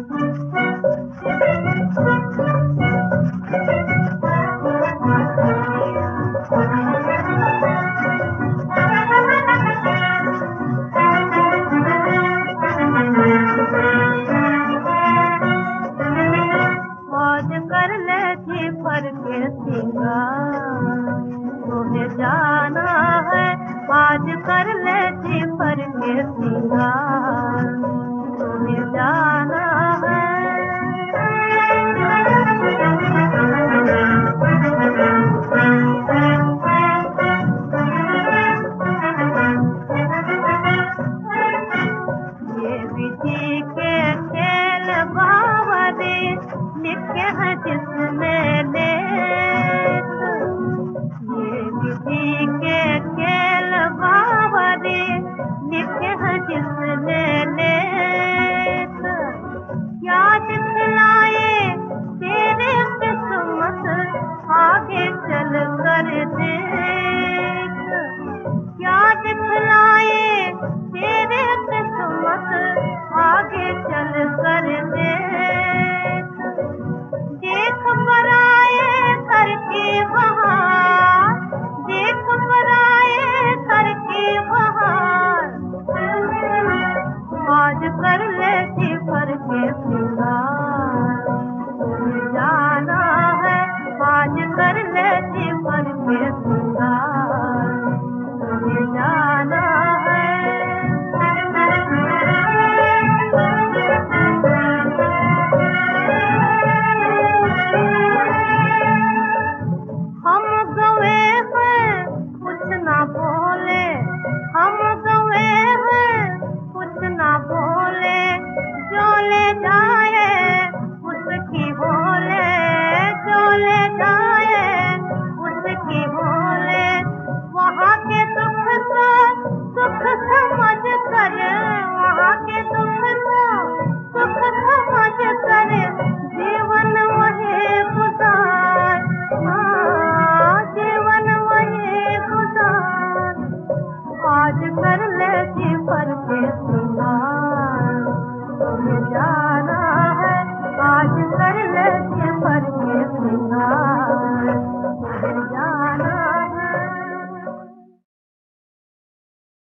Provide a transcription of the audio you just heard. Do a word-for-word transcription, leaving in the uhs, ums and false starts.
पर के सिंगार तुम्हें जाना है, आज कर लेती पर के सिंगार तुम्हें जाना है। ये विधि के खेल बावरी लिखे हैं जिसमें लेख, ये विधि के खेल बावरी लिखे हैं जिसमें लेख। क्या दिखलाए तेरे किस्मत आगे चल कर देख, क्या दिखलाए तेरे किस्मत आगे चल कर देख। देख पराए करके बहार, देख पराए करके बहार, आज कर लेती पर के सिंगार तुम्हें जाना है, आज कर लेती पर के सिंगार तुम्हें जाना है। हम गए हैं कुछ ना बोले, हम गए हैं कुछ ना बोले, जो ले जाए उसकी बोले, जो ले जाए उसकी बोले। वहाँ के दुख को सुख समझ कर, वहाँ के दुख को सुख समझ कर जीवन वही गुजार, हाँ जीवन वही गुजार। आज कर लेती पर के सिंगार तुम्हें जाना है, आज कर लेती पर के सिंगार।